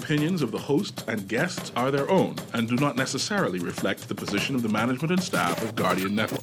opinions of the host and guests are their own and do not necessarily reflect the position of the management and staff of Guardian Network.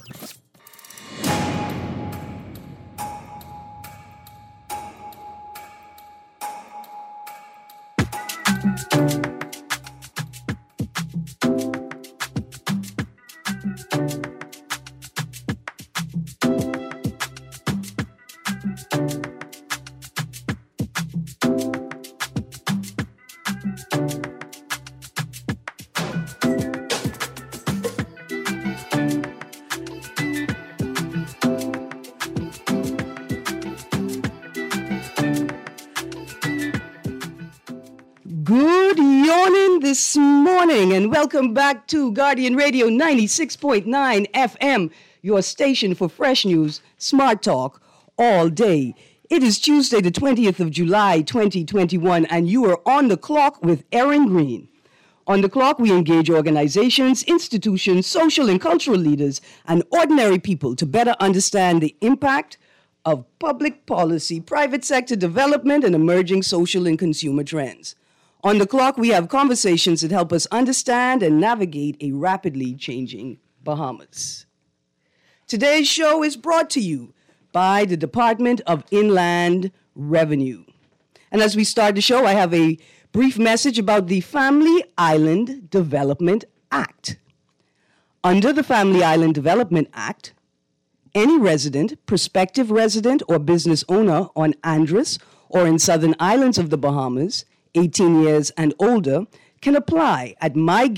This morning, and welcome back to Guardian Radio 96.9 FM, your station for fresh news, smart talk, all day. It is Tuesday, the 20th of July, 2021, and you are on the clock with Erin Green. On the clock, we engage organizations, institutions, social and cultural leaders, and ordinary people to better understand the impact of public policy, private sector development, and emerging social and consumer trends. On the clock, we have conversations that help us understand and navigate a rapidly changing Bahamas. Today's show is brought to you by the Department of Inland Revenue. And as we start the show, I have a brief message about the Family Island Development Act. Under the Family Island Development Act, any resident, prospective resident, or business owner on Andros or in Southern Islands of the Bahamas 18 years and older can apply at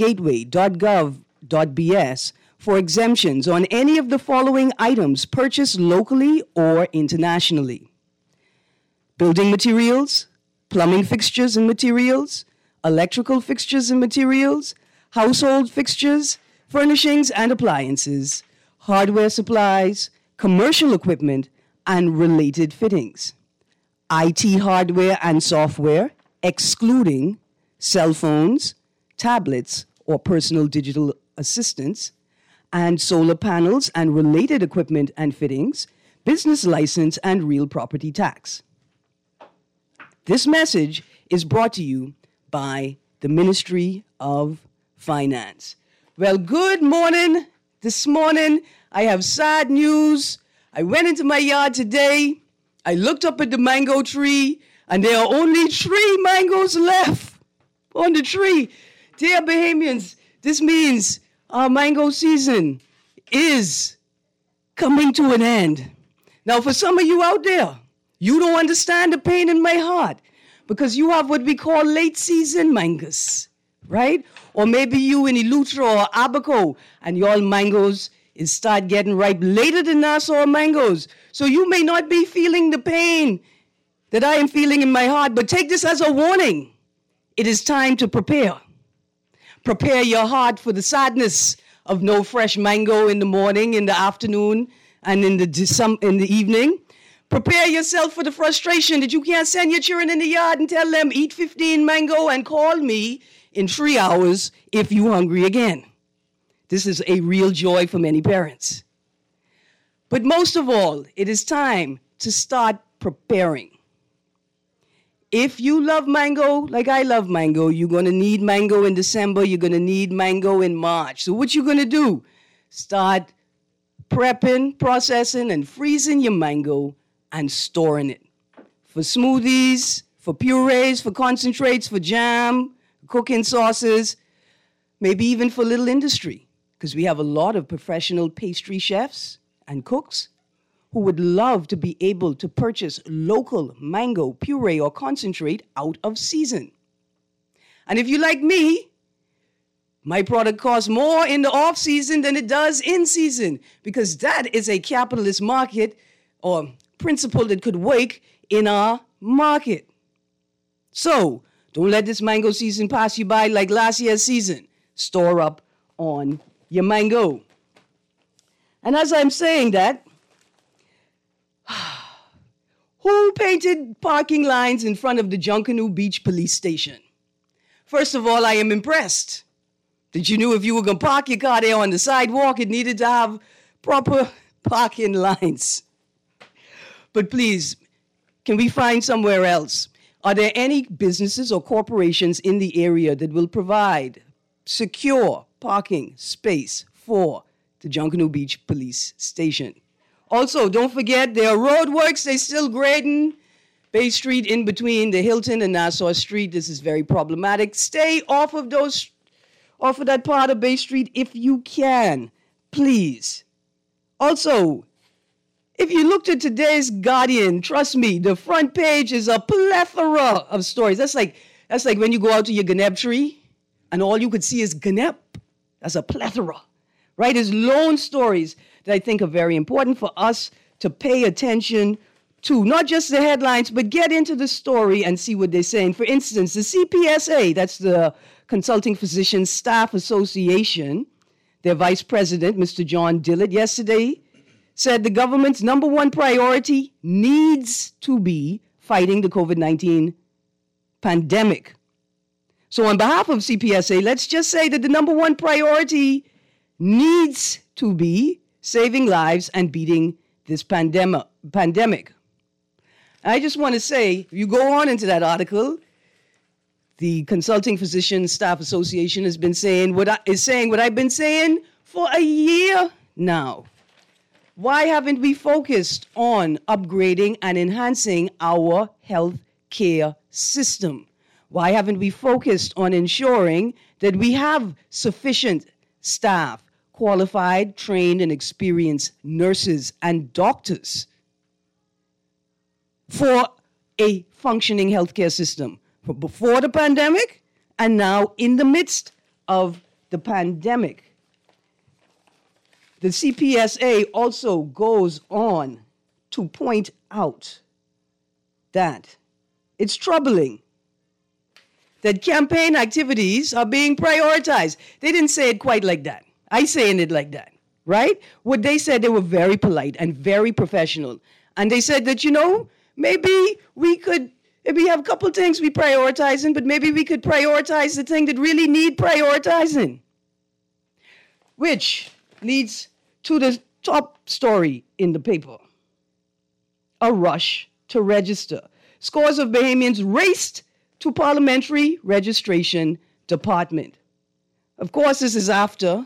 mygateway.gov.bs for exemptions on any of the following items purchased locally or internationally: building materials, plumbing fixtures and materials, electrical fixtures and materials, household fixtures, furnishings and appliances, hardware supplies, commercial equipment, and related fittings, IT hardware and software, excluding cell phones, tablets, or personal digital assistants, and solar panels and related equipment and fittings, business license, and real property tax. This message is brought to you by the Ministry of Finance. Well, good morning. This morning, I have sad news. I went into my yard today. I looked up at the mango tree, and there are only 3 mangoes left on the tree. Dear Bahamians, this means our mango season is coming to an end. Now, for some of you out there, you don't understand the pain in my heart because you have what we call late season mangoes, right? Or maybe you in Eleuthera or Abaco, and your mangoes start getting ripe later than Nassau mangoes. So you may not be feeling the pain that I am feeling in my heart, but take this as a warning. It is time to prepare. Prepare your heart for the sadness of no fresh mango in the morning, in the afternoon, and in the evening. Prepare yourself for the frustration that you can't send your children in the yard and tell them, eat 15 mango and call me in 3 hours if you're hungry again. This is a real joy for many parents. But most of all, it is time to start preparing. If you love mango, like I love mango, you're going to need mango in December. You're going to need mango in March. So what you going to do? Start prepping, processing, and freezing your mango and storing it. For smoothies, for purees, for concentrates, for jam, cooking sauces, maybe even for little industry. Because we have a lot of professional pastry chefs and cooks who would love to be able to purchase local mango puree or concentrate out of season. And if you like me, my product costs more in the off season than it does in season, because that is a capitalist market or principle that could wake in our market. So don't let this mango season pass you by like last year's season. Store up on your mango. And as I'm saying that, who painted parking lines in front of the Junkanoo Beach Police Station? First of all, I am impressed that you knew if you were going to park your car there on the sidewalk, it needed to have proper parking lines. But please, can we find somewhere else? Are there any businesses or corporations in the area that will provide secure parking space for the Junkanoo Beach Police Station? Also, don't forget, there are roadworks. They're still grading Bay Street in between the Hilton and Nassau Street. This is very problematic. Stay off of that part of Bay Street if you can, please. Also, if you looked at today's Guardian, trust me, the front page is a plethora of stories. That's like when you go out to your Ganeb tree and all you could see is Ganeb. That's a plethora, right? It's lone stories that I think are very important for us to pay attention to. Not just the headlines, but get into the story and see what they're saying. For instance, the CPSA, that's the Consulting Physicians Staff Association, their vice president, Mr. John Dillard, yesterday said the government's number one priority needs to be fighting the COVID-19 pandemic. So on behalf of CPSA, let's just say that the number one priority needs to be saving lives and beating this pandemic. I just want to say, if you go on into that article, the Consulting Physicians Staff Association has been saying what I've been saying for a year now. Why haven't we focused on upgrading and enhancing our health care system? Why haven't we focused on ensuring that we have sufficient staff, qualified, trained, and experienced nurses and doctors for a functioning healthcare system before the pandemic and now in the midst of the pandemic? The CPSA also goes on to point out that it's troubling that campaign activities are being prioritized. They didn't say it quite like that. I saying it like that, right? What they said, they were very polite and very professional. And they said that, maybe we have a couple things we prioritizing, but maybe we could prioritize the thing that really need prioritizing. Which leads to the top story in the paper. A rush to register. Scores of Bahamians raced to Parliamentary Registration Department. Of course, this is after,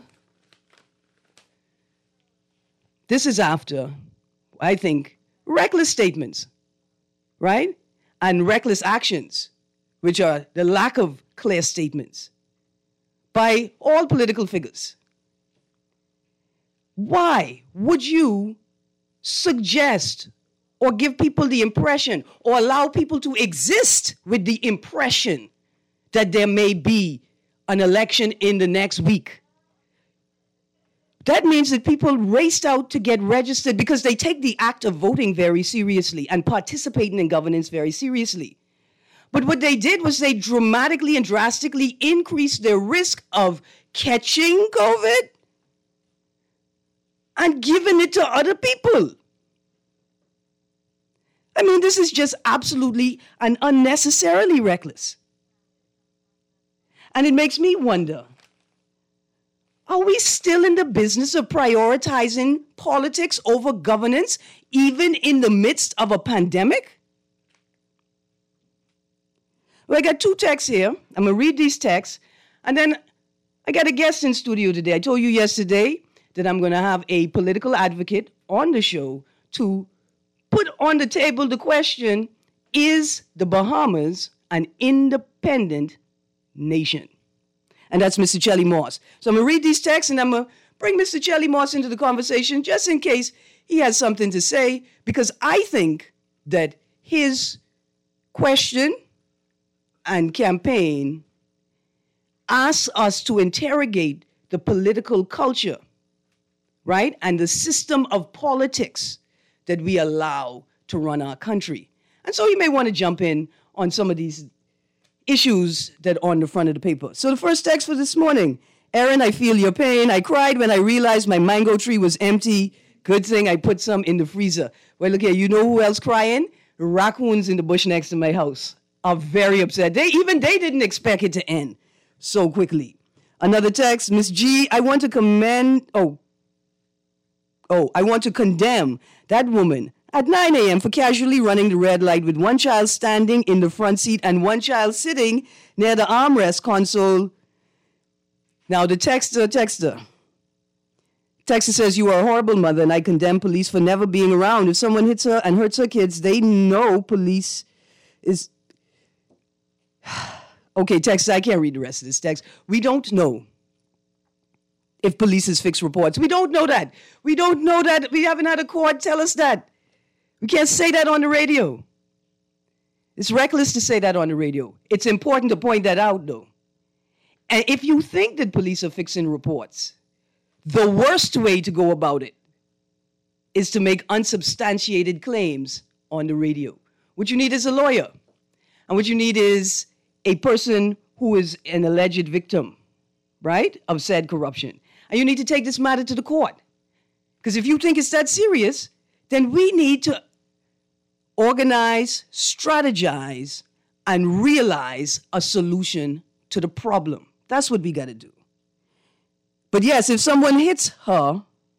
I think, reckless statements, right? And reckless actions, which are the lack of clear statements by all political figures. Why would you suggest or give people the impression or allow people to exist with the impression that there may be an election in the next week? That means that people raced out to get registered because they take the act of voting very seriously and participating in governance very seriously. But what they did was they dramatically and drastically increased their risk of catching COVID and giving it to other people. I mean, this is just absolutely and unnecessarily reckless. And it makes me wonder, are we still in the business of prioritizing politics over governance, even in the midst of a pandemic? Well, I got two texts here. I'm going to read these texts. And then I got a guest in studio today. I told you yesterday that I'm going to have a political advocate on the show to put on the table the question, is the Bahamas an independent nation? And that's Mr. Chelly Moss. So I'm going to read these texts and I'm going to bring Mr. Chelly Moss into the conversation just in case he has something to say, because I think that his question and campaign asks us to interrogate the political culture, right? And the system of politics that we allow to run our country. And so you may want to jump in on some of these issues that are on the front of the paper. So the first text for this morning: Aaron, I feel your pain. I cried when I realized my mango tree was empty. Good thing I put some in the freezer. Well, look here, you know who else crying? Raccoons in the bush next to my house are very upset. They didn't expect it to end so quickly. Another text, Miss G, I want to condemn that woman at 9 a.m. for casually running the red light with one child standing in the front seat and one child sitting near the armrest console. Now the texter says, you are a horrible mother and I condemn police for never being around. If someone hits her and hurts her kids, they know police is... Okay, text, I can't read the rest of this text. We don't know if police has fixed reports. We don't know that. We don't know that. We haven't had a court tell us that. We can't say that on the radio. It's reckless to say that on the radio. It's important to point that out, though. And if you think that police are fixing reports, the worst way to go about it is to make unsubstantiated claims on the radio. What you need is a lawyer. And what you need is a person who is an alleged victim, right, of said corruption. And you need to take this matter to the court. Because if you think it's that serious, then we need to organize, strategize, and realize a solution to the problem. That's what we got to do. But yes, if someone hits her,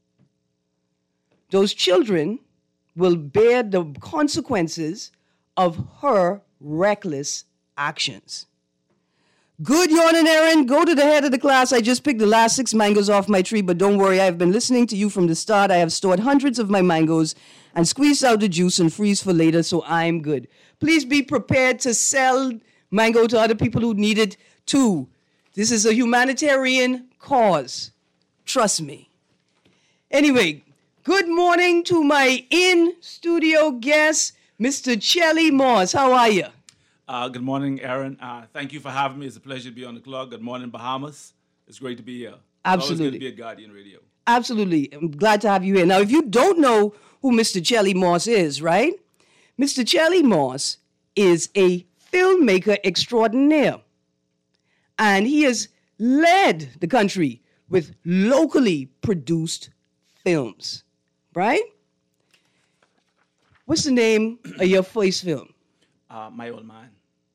those children will bear the consequences of her reckless actions. Good yawning, Aaron. Go to the head of the class. I just picked the last 6 mangoes off my tree, but don't worry. I have been listening to you from the start. I have stored hundreds of my mangoes and squeezed out the juice and freeze for later, so I'm good. Please be prepared to sell mango to other people who need it too. This is a humanitarian cause. Trust me. Anyway, good morning to my in-studio guest, Mr. Chelly Moss. How are you? Good morning, Aaron. Thank you for having me. It's a pleasure to be on the club. Good morning, Bahamas. It's great to be here. Absolutely. It's always good to be at Guardian Radio. Absolutely. I'm glad to have you here. Now, if you don't know who Mr. Chelly Moss is, right? Mr. Chelly Moss is a filmmaker extraordinaire. And he has led the country with locally produced films, right? What's the name of your first film? My Old Man.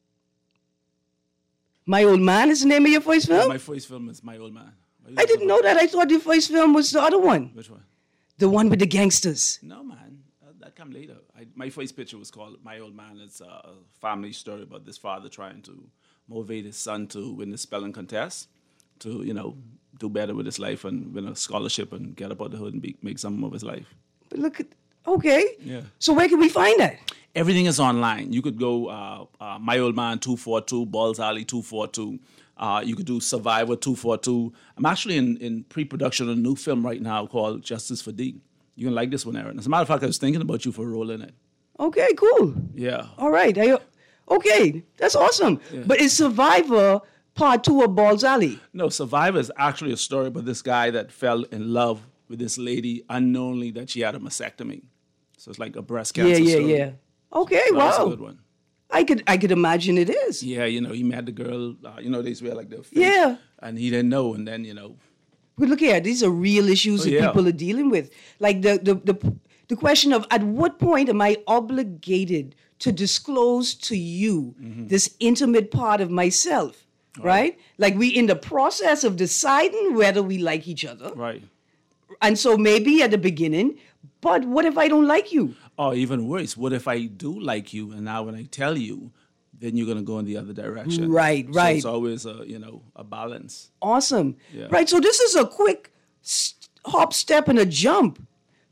My Old Man is the name of your first film? My first film is My Old Man. I didn't know that. I thought your first film was the other one. Which one? The one with the gangsters. No, man. That came later. My first picture was called My Old Man. It's a family story about this father trying to motivate his son to win the spelling contest, to, do better with his life and win a scholarship and get up out the hood and make something of his life. But look at, okay. Yeah. So where can we find that? Everything is online. You could go My Old Man 242, Balls Alley 242. You could do Survivor 242. I'm actually in pre-production of a new film right now called Justice for D. You're going to like this one, Aaron. As a matter of fact, I was thinking about you for a role in it. Okay, cool. Yeah. All right. Okay, that's awesome. Yeah. But is Survivor part 2 of Balls Alley? No, Survivor is actually a story about this guy that fell in love with this lady unknowingly that she had a mastectomy. So it's like a breast cancer story. Yeah. Okay, so wow. That's a good one. I could imagine it is. Yeah, he met the girl, they swear like their face. Yeah. And he didn't know, and then, But look here, these are real issues that people are dealing with. Like the question of at what point am I obligated to disclose to you this intimate part of myself, right? Like we in the process of deciding whether we like each other. Right. And so maybe at the beginning, but what if I don't like you? Or even worse, what if I do like you, and now when I tell you, then you're going to go in the other direction. Right. So it's always a balance. Awesome. Yeah. Right, so this is a quick hop, step, and a jump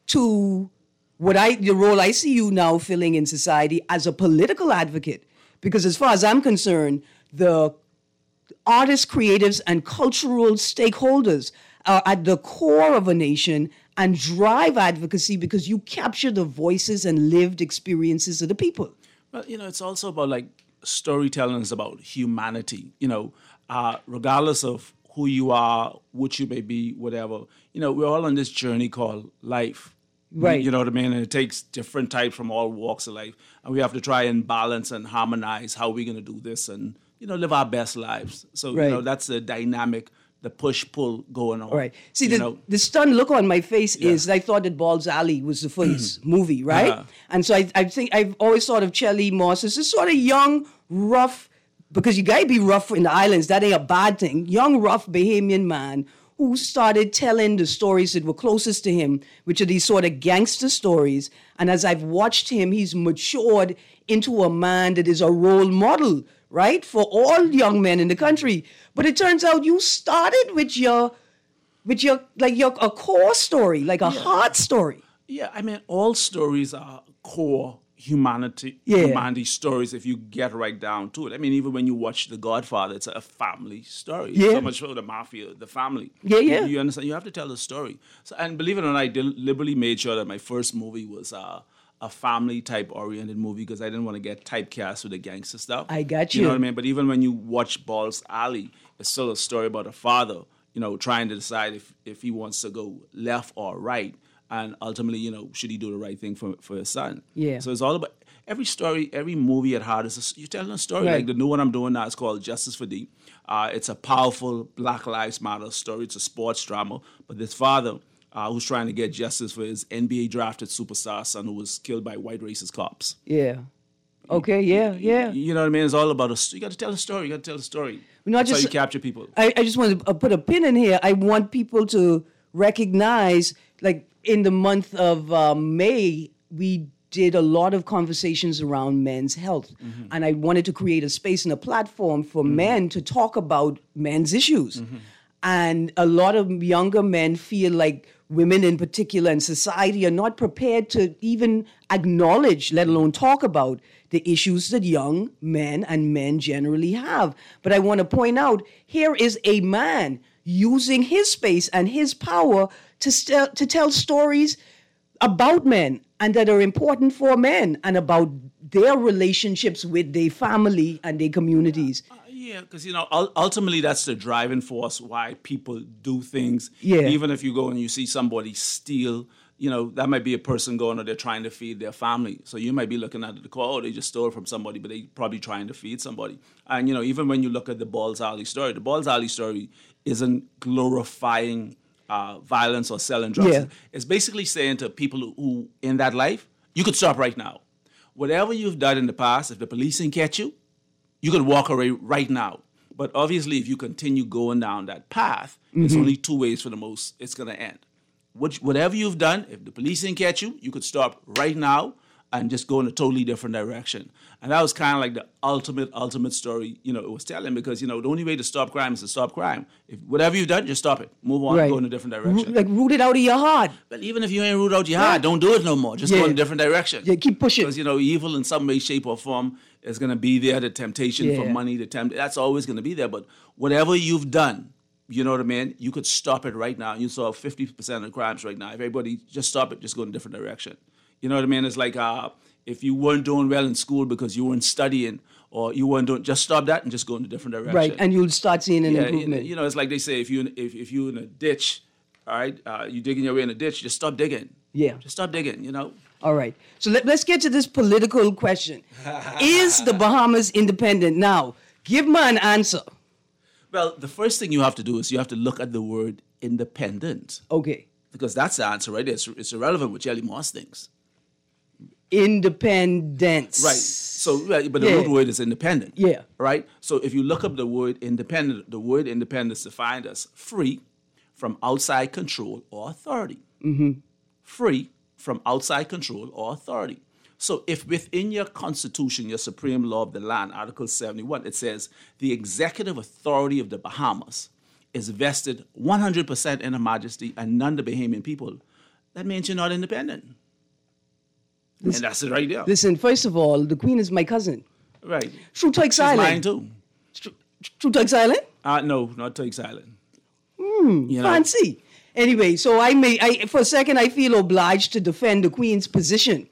to the role I see you now filling in society as a political advocate. Because as far as I'm concerned, the artists, creatives, and cultural stakeholders are at the core of a nation and drive advocacy because you capture the voices and lived experiences of the people. Well, it's also about storytelling is about humanity, regardless of who you are, what you may be, whatever. We're all on this journey called life. Right. You know what I mean? And it takes different types from all walks of life. And we have to try and balance and harmonize how we're going to do this and, live our best lives. So, that's the dynamic, the push-pull going on. Right. See, the stunned look on my face is I thought that Balls Alley was the first movie, right? Uh-huh. And so I think I've always thought of Chelly Moss as this sort of young, rough, because you got to be rough in the islands. That ain't a bad thing. Young, rough Bahamian man who started telling the stories that were closest to him, which are these sort of gangster stories. And as I've watched him, he's matured into a man that is a role model, right, for all young men in the country. But it turns out you started with your a core story, like a heart story. Yeah, I mean, all stories are core humanity stories if you get right down to it. I mean, even when you watch The Godfather, it's a family story. Yeah. So much for the mafia, the family. Yeah, yeah. You understand? You have to tell the story. So, and believe it or not, I deliberately made sure that my first movie was a family type oriented movie because I didn't want to get typecast with the gangster stuff. I got You you. know what I mean? But even when you watch Balls Alley, it's still a story about a father, trying to decide if he wants to go left or right. And ultimately, should he do the right thing for his son? Yeah. So it's all about every story, every movie at heart is you're telling a story. Right. Like the new one I'm doing now is called Justice for D. It's a powerful Black Lives Matter story. It's a sports drama. But this father who's trying to get justice for his NBA drafted superstar son who was killed by white racist cops. Yeah. Okay, yeah. You know what I mean? It's all about you got to tell a story. You got to tell a story. That's how you capture people. I just want to put a pin in here. I want people to recognize, like, in the month of May, we did a lot of conversations around men's health. Mm-hmm. And I wanted to create a space and a platform for men to talk about men's issues. Mm-hmm. And a lot of younger men feel like women in particular and society are not prepared to even acknowledge, let alone talk about, the issues that young men and men generally have. But I want to point out, here is a man using his space and his power to tell stories about men and that are important for men and about their relationships with their family and their communities. Yeah, because, ultimately that's the driving force why people do things. Yeah. Even if you go and you see somebody steal, that might be a person going or they're trying to feed their family. So you might be looking at the call, they just stole from somebody, but they probably trying to feed somebody. And, even when you look at the Balls Alley story, the Balls Alley story isn't glorifying violence or selling drugs. Yeah. It's basically saying to people who in that life, you could stop right now. Whatever you've done in the past, if the police didn't catch you, you could walk away right now. But obviously, if you continue going down that path, it's only two ways for the most it's going to end. Whatever you've done, if the police didn't catch you, you could stop right now and just go in a totally different direction. And that was kind of like the ultimate story, it was telling because, the only way to stop crime is to stop crime. If whatever you've done, just stop it. Move on, Right. go in a different direction. Like, root it out of your heart. But even if you ain't root out your heart, don't do it no more. Just go in a different direction. Yeah, keep pushing. Because, evil in some way, shape, or form is going to be there. The temptation for money, that's always going to be there. But whatever you've done, you know what I mean? You could stop it right now. You solve 50% of crimes right now. If everybody just stop it, just go in a different direction. You know what I mean? It's like if you weren't doing well in school because you weren't studying or you weren't doing, just stop that and just go in a different direction. Right, and you'll start seeing an improvement. It's like they say, if you're in a ditch, all right, you digging your way in a ditch, just stop digging. Yeah. Just stop digging, All right. So let's get to this political question. Is the Bahamas independent? Now, give me an answer. Well, the first thing you have to do is you have to look at the word independent. Okay. Because that's the answer right there. It's irrelevant what Jelly Moss thinks. Independence. Right. So, but the root word is independent. Yeah. Right? So if you look up the word independent, the word independent is defined as free from outside control or authority. Mm-hmm. Free from outside control or authority. So if within your constitution, your supreme law of the land, Article 71, it says the executive authority of the Bahamas is vested 100% in Her Majesty and none the Bahamian people, that means you're not independent. And that's it right there. Listen, first of all, the Queen is my cousin. Right. True Turks Island. Mine too. True Turks Island? No, not Turks Island. Fancy. Anyway, so for a second, I feel obliged to defend the Queen's position.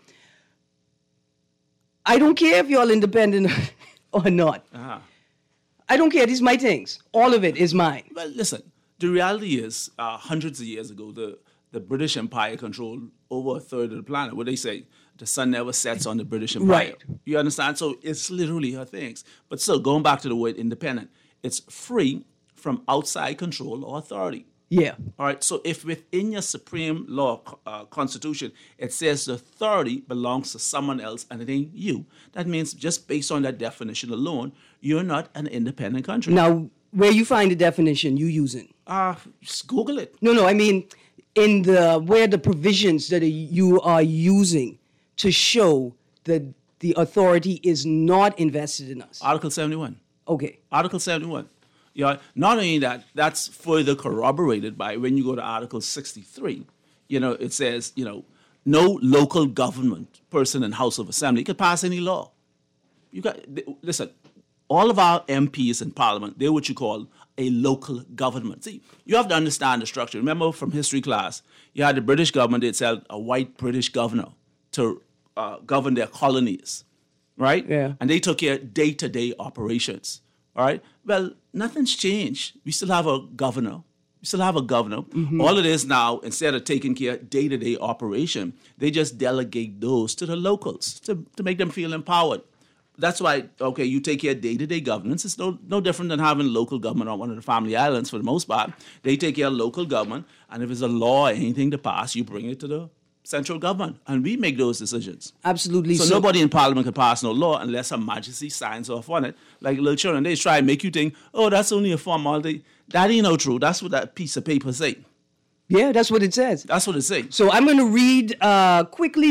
I don't care if you're all independent or not. Uh-huh. I don't care. These are my things. All of it is mine. Well, listen, the reality is hundreds of years ago, the British Empire controlled over a third of the planet. What they say, the sun never sets on the British Empire. Right. You understand? So it's literally her things. But still, going back to the word independent, it's free from outside control or authority. Yeah. All right. So if within your supreme law constitution it says the authority belongs to someone else and it ain't you, that means just based on that definition alone, you're not an independent country. Now, where you find the definition you using? Just Google it. No, I mean in where the provisions that you are using to show that the authority is not invested in us. Article 71. Okay. Article 71. Yeah, not only that, that's further corroborated by when you go to Article 63. It says, no local government person in House of Assembly can pass any law. Listen, all of our MPs in Parliament, they're what you call a local government. See, you have to understand the structure. Remember from history class, you had the British government, they'd sell a white British governor to govern their colonies, right? Yeah. And they took care of day-to-day operations, all right? Well, nothing's changed. We still have a governor. Mm-hmm. All it is now, instead of taking care of day-to-day operation, they just delegate those to the locals to make them feel empowered. That's why, okay, you take care of day-to-day governance. It's no different than having local government on one of the family islands for the most part. They take care of local government, and if there's a law or anything to pass, you bring it to the central government, and we make those decisions. Absolutely. So nobody in Parliament can pass no law unless Her Majesty signs off on it. Like little children, they try and make you think, oh, that's only a formality. That ain't no true. That's what that piece of paper say. Yeah, that's what it says. That's what it say. So I'm going to read quickly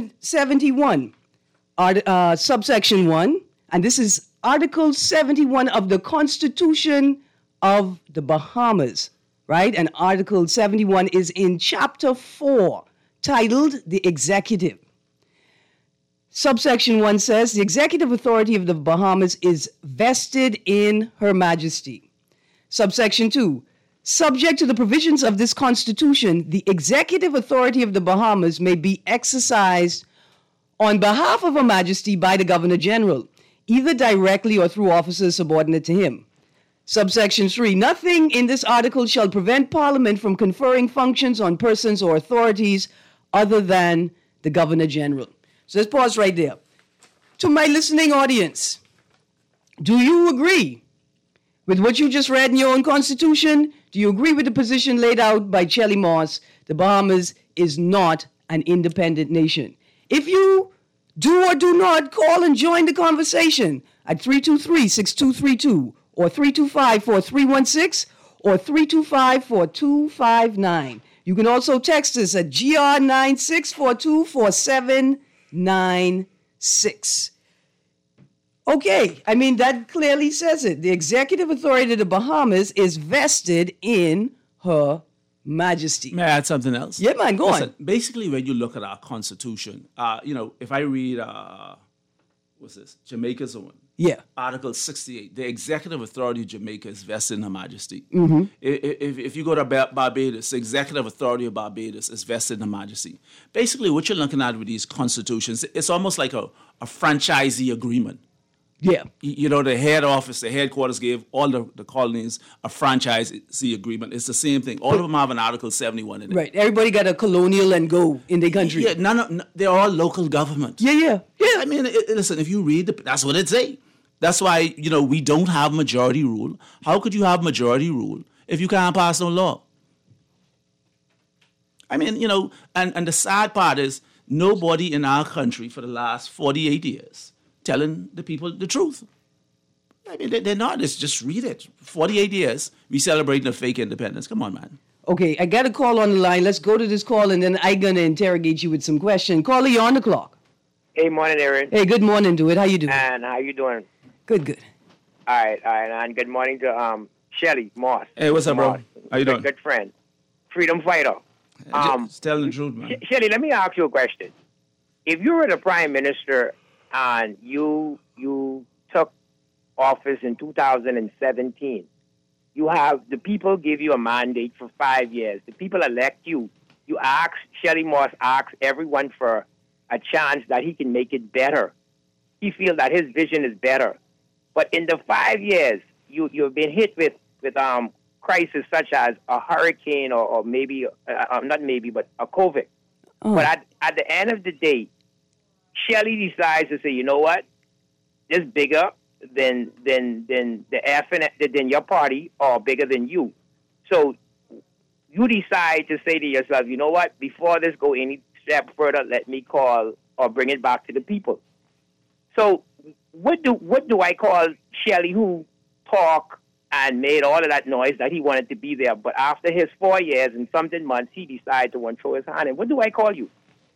71, subsection 1, and this is Article 71 of the Constitution of the Bahamas, right? And Article 71 is in Chapter 4, titled The Executive. Subsection 1 says, the executive authority of the Bahamas is vested in Her Majesty. Subsection 2, subject to the provisions of this Constitution, the executive authority of the Bahamas may be exercised on behalf of Her Majesty by the Governor General, either directly or through officers subordinate to him. Subsection 3, nothing in this article shall prevent Parliament from conferring functions on persons or authorities other than the Governor General. So let's pause right there. To my listening audience, do you agree with what you just read in your own Constitution? Do you agree with the position laid out by Chelly Moss? The Bahamas is not an independent nation. If you do or do not, call and join the conversation at 323-6232 or 325-4316 or 325-4259. You can also text us at GR96424796. Okay, I mean, that clearly says it. The executive authority of the Bahamas is vested in Her Majesty. May I add something else? Yeah, man, go on. Basically, when you look at our Constitution, if I read, what's this? Jamaica's one. Yeah. Article 68, the executive authority of Jamaica is vested in Her Majesty. Mm-hmm. If you go to Barbados, the executive authority of Barbados is vested in Her Majesty. Basically, what you're looking at with these constitutions, it's almost like a franchisee agreement. Yeah. The head office, the headquarters gave all the colonies a franchisee agreement. It's the same thing. All of them have an Article 71 in it. Right. Everybody got a colonial and go in their country. Yeah, they're all local government. Yeah. I mean, listen, if you read that's what it say. That's why, we don't have majority rule. How could you have majority rule if you can't pass no law? I mean, and the sad part is nobody in our country for the last 48 years telling the people the truth. I mean, they're not. It's just read it. 48 years, we celebrating a fake independence. Come on, man. Okay, I got a call on the line. Let's go to this call, and then I'm going to interrogate you with some questions. Caller, you're on the clock. Hey, morning, Aaron. Hey, good morning, Dude. How you doing? And how you doing? Good. All right. And good morning to Chelly Moss. Hey, what's up, bro? How you doing? Good friend. Freedom fighter. Just telling the truth, man. Chelly, let me ask you a question. If you were the prime minister and you took office in 2017, the people give you a mandate for 5 years. The people elect you. You ask, Chelly Moss asks everyone for a chance that he can make it better. He feels that his vision is better. But in the 5 years, you've been hit with crises such as a hurricane or maybe, not maybe, but a COVID. Oh. But at the end of the day, Chelly decides to say, you know what? This is bigger than your party or bigger than you. So you decide to say to yourself, you know what? Before this go any step further, let me call or bring it back to the people. So what do I call Chelly who talk and made all of that noise that he wanted to be there. But after his 4 years and something months, he decided to want to throw his hand in. What do I call you?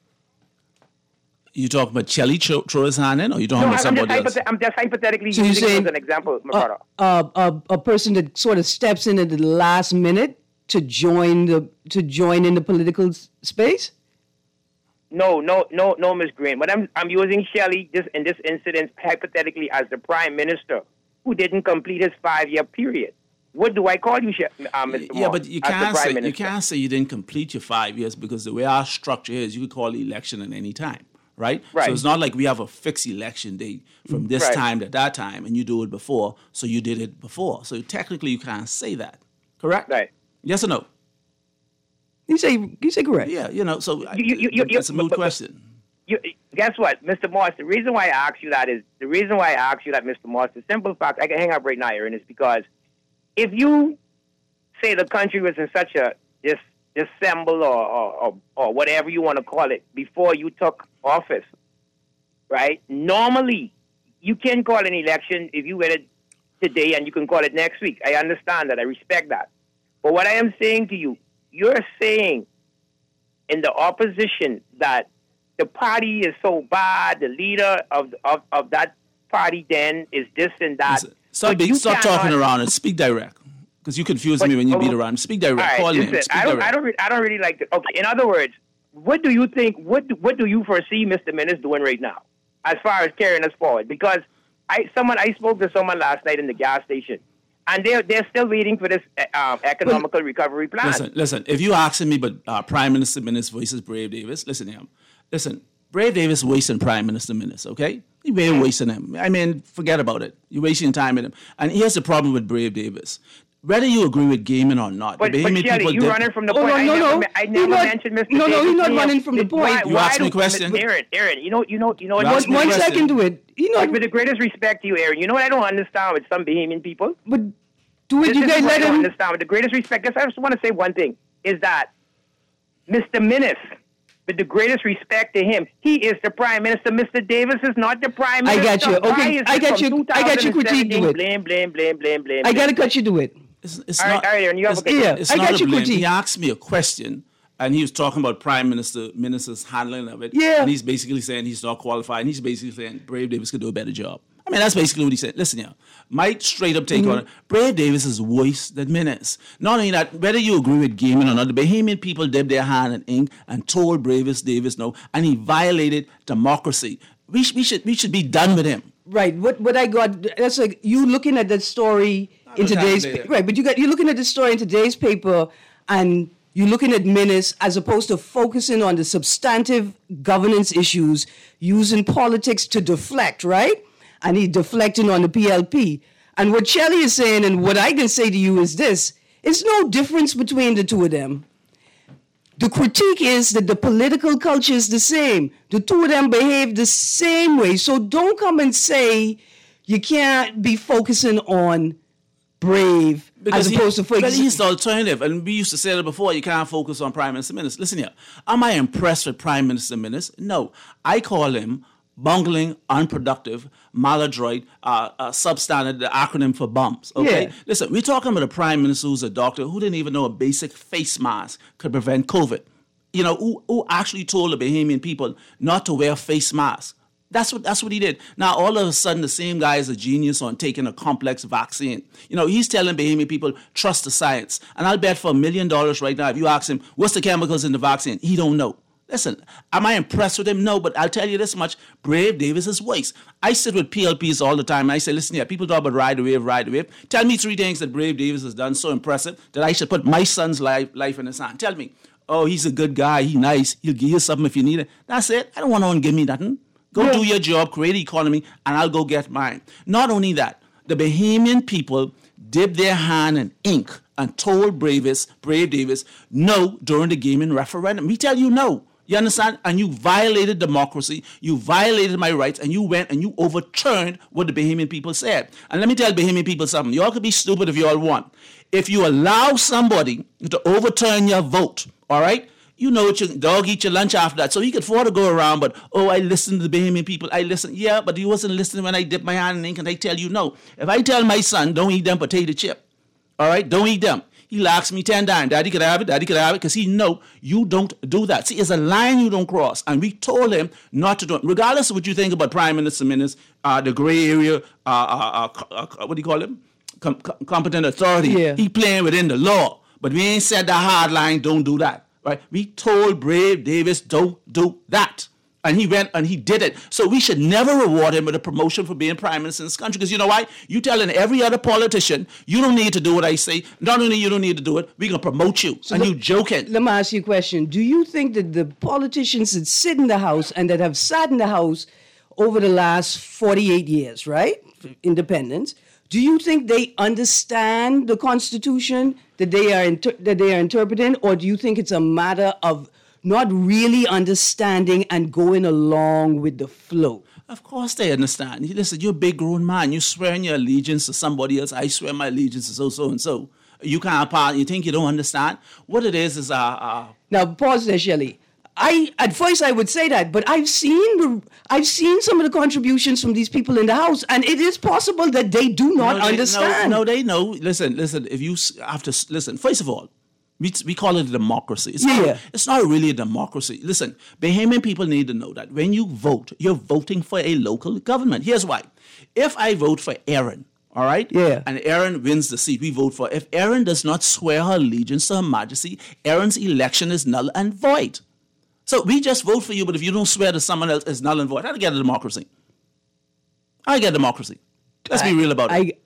You talking about Chelly throw his hand in, or you talking about somebody else? I'm just hypothetically So using you're it as an example, my brother. A person that sort of steps in at the last minute to join in the political space? No, Ms. Green. But I'm using Shelley in this incident hypothetically as the prime minister who didn't complete his 5-year period. What do I call you, Mr. Yeah, but you can't say you didn't complete your 5 years, because the way our structure is, you could call the election at any time, right? So it's not like we have a fixed election date from this time to that time, and you do it before, so you did it before. So technically, you can't say that, correct? Right. Yes or no? You say correct. Yeah, so that's a moot question. Guess what, Mr. Moss? The reason why I ask you that, Mr. Moss, the simple fact, I can hang up right now, Aaron, is because if you say the country was in such a dissemble or whatever you want to call it before you took office, right? Normally, you can call an election if you win it today, and you can call it next week. I understand that. I respect that. But what I am saying to you, you're saying in the opposition that the party is so bad, the leader of that party then is this and that. Stop talking around and speak direct, because you confuse me when you beat around. Speak direct. Right, call listen, him. Speak direct. I don't really like it. Okay, in other words, what do you think? What do you foresee Mr. Minnis doing right now, as far as carrying us forward? Because I spoke to someone last night in the gas station, and they're still waiting for this economical recovery plan. Listen. If you asking me, but Prime Minister Minnis versus Brave Davis, listen to him. Listen, Brave Davis wasting Prime Minister Minnis, okay? You're wasting him. I mean, forget about it. You're wasting time with him. And here's the problem with Brave Davis. Whether you agree with gaming or not, but Shelley, you're running from the point. I never mentioned Mr. No, he's not running from the point. You asked me a question. Aaron, you know. 1 second to it. Like, with the greatest respect to you, Aaron, you know what I don't understand with some Bahamian people? But do it, you guys let him. I don't understand. With the greatest respect, I just want to say one thing, is that Mr. Minnis, with the greatest respect to him, he is the prime minister. Mr. Davis is not the prime minister. I got you. Okay, I got you critique to it. Blame. I got to cut you to it. It's all not, right, Aaron, you have it's I not got a you blame. critique. He asked me a question, and he was talking about minister's handling of it. Yeah. And he's basically saying he's not qualified, and he's basically saying Brave Davis could do a better job. I mean, that's basically what he said. Listen, my straight up take on it, Brave Davis is worse than Minnis. Not only that, whether you agree with gaming or not, the Bahamian people dipped their hand in ink and told Davis no, and he violated democracy. We should be done with him. Right. What I got, that's like you looking at that story in today's paper. Right, but you're looking at the story in today's paper, and you're looking at Minnis as opposed to focusing on the substantive governance issues, using politics to deflect, right? And he deflecting on the PLP. And what Shelley is saying, and what I can say to you is this: it's no difference between the two of them. The critique is that the political culture is the same. The two of them behave the same way. So don't come and say you can't be focusing on Brave as opposed to focusing. But he's the alternative. And we used to say that before, you can't focus on Prime Minister Minnis. Listen here. Am I impressed with Prime Minister Minnis? No. I call him bungling, unproductive, maladroit, substandard, the acronym for bums. Okay? Yeah. Listen, we're talking about a prime minister who's a doctor who didn't even know a basic face mask could prevent COVID. You know, who actually told the Bahamian people not to wear face masks. That's what he did. Now, all of a sudden, the same guy is a genius on taking a complex vaccine. You know, he's telling Bahamian people, trust the science. And I'll bet for $1 million right now, if you ask him, what's the chemicals in the vaccine? He don't know. Listen, am I impressed with him? No, but I'll tell you this much. Brave Davis is waste. I sit with PLPs all the time, and I say, listen here, people talk about ride the wave. Tell me 3 things that Brave Davis has done so impressive that I should put my son's life in his hand. Tell me. Oh, he's a good guy. He's nice. He'll give you something if you need it. That's it. I don't want no one to give me nothing. Go do your job, create an economy, and I'll go get mine. Not only that, the Bahamian people dipped their hand in ink and told Brave Davis no during the gaming referendum. We tell you no. You understand? And you violated democracy, you violated my rights, and you went and you overturned what the Bahamian people said. And let me tell Bahamian people something. You all could be stupid if you all want. If you allow somebody to overturn your vote, all right, you know what, your dog eat your lunch after that. So he could afford to go around, but, I listened to the Bahamian people. I listened. Yeah, but he wasn't listening when I dip my hand in ink and I tell you no. If I tell my son, don't eat them potato chip, All right, don't eat them. He'll ask me 10 times, Daddy, could I have it? Daddy, could I have it? Because he know you don't do that. See, it's a line you don't cross. And we told him not to do it. Regardless of what you think about prime minister, the gray area, what do you call him? Competent authority. Yeah. He playing within the law. But we ain't said the hard line, don't do that. Right? We told Brave Davis, don't do that. And he went and he did it. So we should never reward him with a promotion for being prime minister in this country. Because you know why? You telling every other politician, you don't need to do what I say. Not only you don't need to do it, we're going to promote you. So and you joking. Let me ask you a question. Do you think that the politicians that sit in the House and that have sat in the House over the last 48 years, right, independence, do you think they understand the Constitution that they are interpreting, or do you think it's a matter of not really understanding and going along with the flow? Of course they understand. Listen, you're a big grown man. You swear your allegiance to somebody else. I swear my allegiance to so and so. You can't part. You think you don't understand? What it is Now pause there, Shelley. At first I would say that, but I've seen some of the contributions from these people in the House, and it is possible that they do not understand. No, they know. Listen. If you have to listen, first of all, we call it a democracy. It's not really a democracy. Listen, Bahamian people need to know that when you vote, you're voting for a local government. Here's why. If I vote for Aaron, all right? Yeah. And Aaron wins the seat we vote for. If Aaron does not swear her allegiance to Her Majesty, Aaron's election is null and void. So we just vote for you, but if you don't swear to someone else, it's null and void. How do you get a democracy? How do you get democracy? Let's be real about it.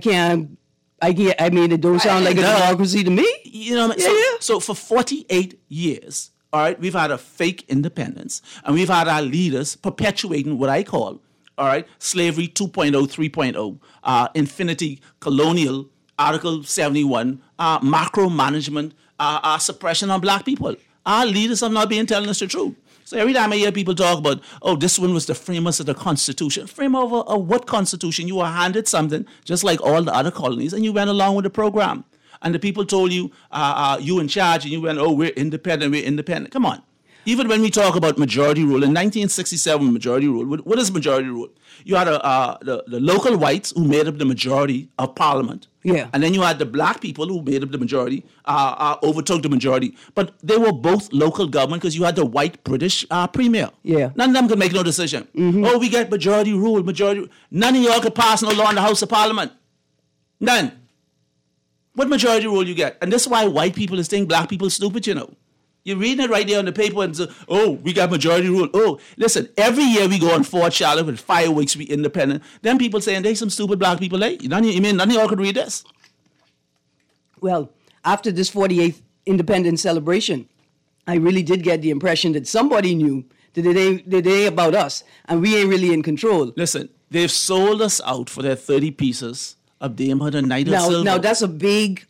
I mean, it don't sound like a democracy to me. You know, so for 48 years, all right, we've had a fake independence, and we've had our leaders perpetuating what I call, all right, slavery 2.0, 3.0, infinity colonial, Article 71, macro management, suppression on black people. Our leaders have not been telling us the truth. So every time I hear people talk about, oh, this one was the framers of the Constitution. Frame over what Constitution? You were handed something, just like all the other colonies, and you went along with the program. And the people told you, you in charge, and you went, oh, we're independent. Come on. Even when we talk about majority rule, in 1967 majority rule, what is majority rule? You had the local whites who made up the majority of parliament. Yeah. And then you had the black people who made up the majority, overtook the majority. But they were both local government because you had the white British premier. Yeah. None of them could make no decision. Mm-hmm. Oh, we get majority rule. None of y'all could pass no law in the House of Parliament. None. What majority rule you get? And this is why white people is think black people stupid, you know. You're reading it right there on the paper and say, oh, we got majority rule. Oh, listen, every year we go on Fort Charlotte with 5 weeks we independent. Then people saying they some stupid black people, eh? None of y'all could read this. Well, after this 48th independence celebration, I really did get the impression that somebody knew that it ain't about us and we ain't really in control. Listen, they've sold us out for their 30 pieces of damehood and knighthood silver. Now that's a big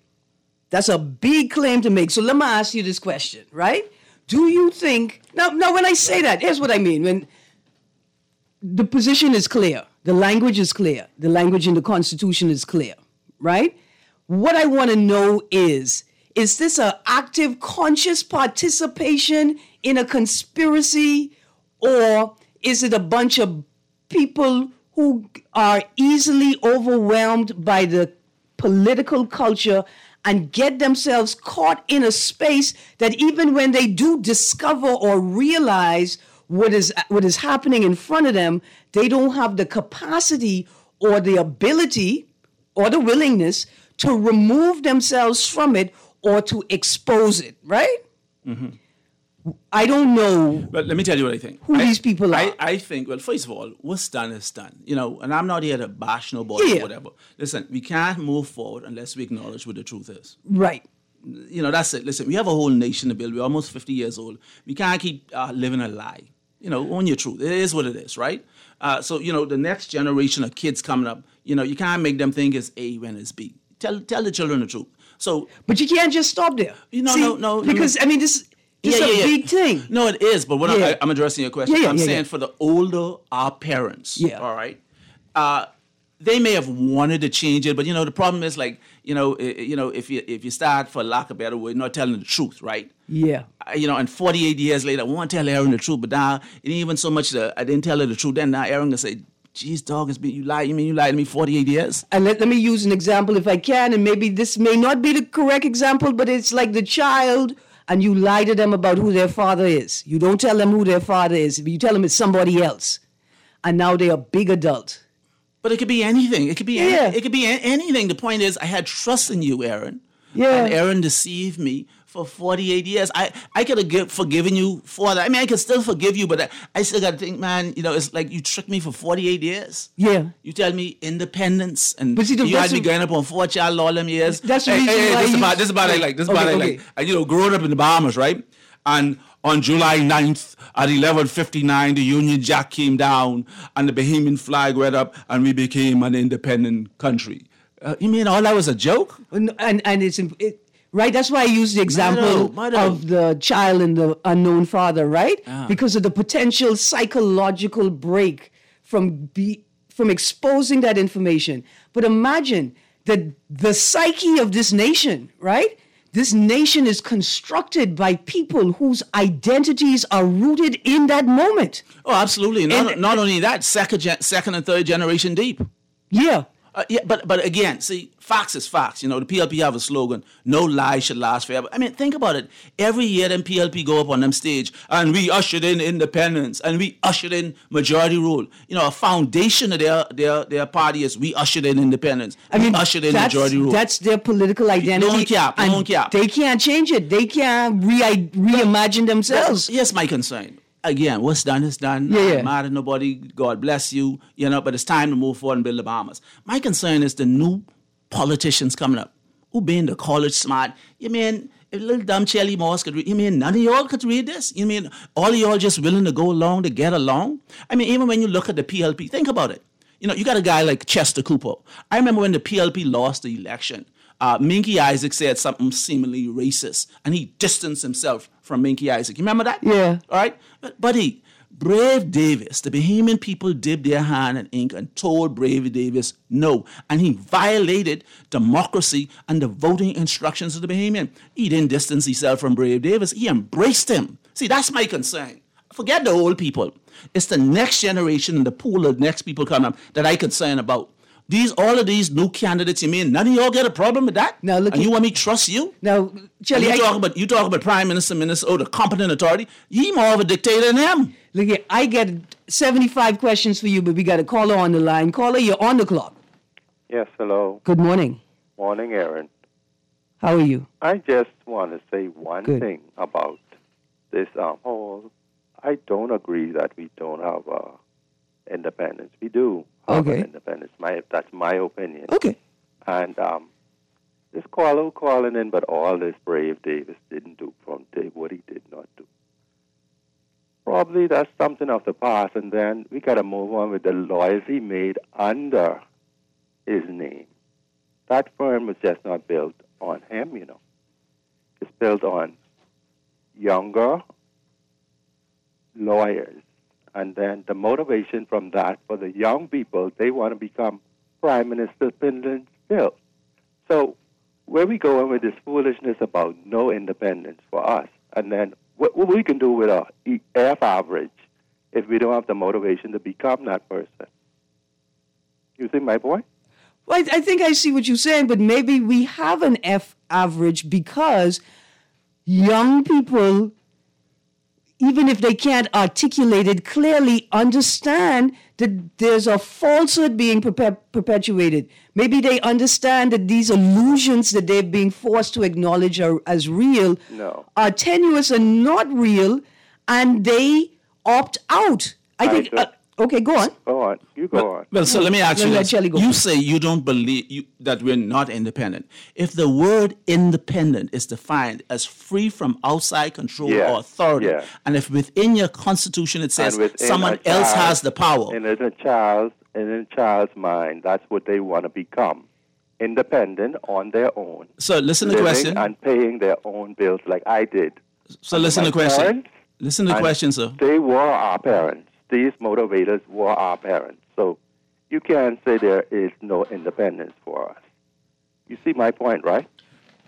claim to make. So let me ask you this question, right? Do you think, now when I say that, here's what I mean. When the position is clear, the language is clear, the language in the Constitution is clear, right? What I want to know is this an active, conscious participation in a conspiracy, or is it a bunch of people who are easily overwhelmed by the political culture and get themselves caught in a space that even when they do discover or realize what is happening in front of them, they don't have the capacity or the ability or the willingness to remove themselves from it or to expose it, right? Mm-hmm. I don't know. But let me tell you what I think. These people are. I think, well, first of all, what's done is done. You know, and I'm not here to bash nobody or whatever. Listen, we can't move forward unless we acknowledge what the truth is. Right. You know, that's it. Listen, we have a whole nation to build. We're almost 50 years old. We can't keep living a lie. You know, own your truth. It is what it is, right? So, you know, the next generation of kids coming up, you know, you can't make them think it's A when it's B. Tell the children the truth. So, but you can't just stop there. No. Because, I mean, this... It's a big thing. No, it is. But what I'm addressing your question. I'm saying for the older, our parents, all right, they may have wanted to change it, but you know the problem is like if you start, for lack of a better word, not telling the truth, right? Yeah. You know, and 48 years later, I want to tell Aaron the truth, but now it ain't even so much that I didn't tell her the truth. Then now Aaron gonna say, geez, dog, you lied to me 48 years? And let me use an example if I can, and maybe this may not be the correct example, but it's like the child, and you lie to them about who their father is. You don't tell them who their father is, but you tell them it's somebody else. And now they're a big adult. But it could be anything. It could be anything. The point is, I had trust in you, Aaron. Yeah. And Aaron deceived me for 48 years. I could have forgiven you for that. I mean, I could still forgive you, but I still got to think, man, it's like you tricked me for 48 years. Yeah. You tell me independence, and but see, you had me going up on 4 child all them years. That's the reason why this is about I like. This is about I like. And, growing up in the Bahamas, right? And on July 9th at 11:59, the Union Jack came down and the Bahamian flag went up and we became an independent country. You mean all that was a joke? And it's right. That's why I use the example of the child and the unknown father, right? Because of the potential psychological break from exposing that information. But imagine that the psyche of this nation, right? This nation is constructed by people whose identities are rooted in that moment. Oh, absolutely. Not only that, second and third generation deep. Yeah. But again, see, facts is facts. The PLP have a slogan, no lie should last forever. I mean, think about it. Every year, them PLP go up on them stage, and we ushered in independence, and we ushered in majority rule. A foundation of their party is we ushered in independence. We ushered in majority rule. That's their political identity. Don't cap. They can't change it. They can't reimagine themselves. Yes, my concern. Again, what's done is done. Yeah. I'm mad at nobody. God bless you. But it's time to move forward and build the Bahamas. My concern is the new politicians coming up who being the college smart. You mean if little dumb Chelly Moss could read? You mean none of y'all could read this? You mean all of y'all just willing to go along to get along? I mean, even when you look at the PLP, think about it. You got a guy like Chester Cooper. I remember when the PLP lost the election. Minky Isaac said something seemingly racist, and he distanced himself from Minky Isaac. You remember that? Yeah. All right? But, buddy, Brave Davis, the Bahamian people dipped their hand in ink and told Brave Davis no. And he violated democracy and the voting instructions of the Bahamian. He didn't distance himself from Brave Davis. He embraced him. See, that's my concern. Forget the old people. It's the next generation and the pool of next people coming up that I concern about. All of these new candidates, you mean none of y'all get a problem with that? Now, look, and you want me to trust you? Now, Chelly, you talk about prime minister, the competent authority. You more of a dictator than him. Look here, I get 75 questions for you, but we got a caller on the line. Caller, you're on the clock. Yes, hello. Good morning. Morning, Aaron. How are you? I just want to say one thing about this whole. I don't agree that we don't have independence. We do have independence. That's my opinion. Okay. And this caller calling in, but all this Brave Davis didn't do from what he did not do. Probably that's something of the past, and then we got to move on with the lawyers he made under his name. That firm was just not built on him, It's built on younger lawyers. And then the motivation from that for the young people, they want to become prime minister Finland still. So where we going with this foolishness about no independence for us, and then what we can do with our F average if we don't have the motivation to become that person. You see my point? Well, I think I see what you're saying, but maybe we have an F average because young people, even if they can't articulate it clearly, understand that there's a falsehood being perpetuated. Maybe they understand that these illusions that they're being forced to acknowledge as real are tenuous and not real, and they opt out. I think. Okay, go on. Go on. You go on. Well, so let me ask you this. Chelly go. You say you don't believe that we're not independent. If the word independent is defined as free from outside control or authority, and if within your constitution it says someone else has the power. And in a child's mind, that's what they want to become. Independent on their own. So listen to the question. And paying their own bills like I did. So listen to the question. Listen to the question, sir. They were our parents. These motivators were our parents. So you can't say there is no independence for us. You see my point, right?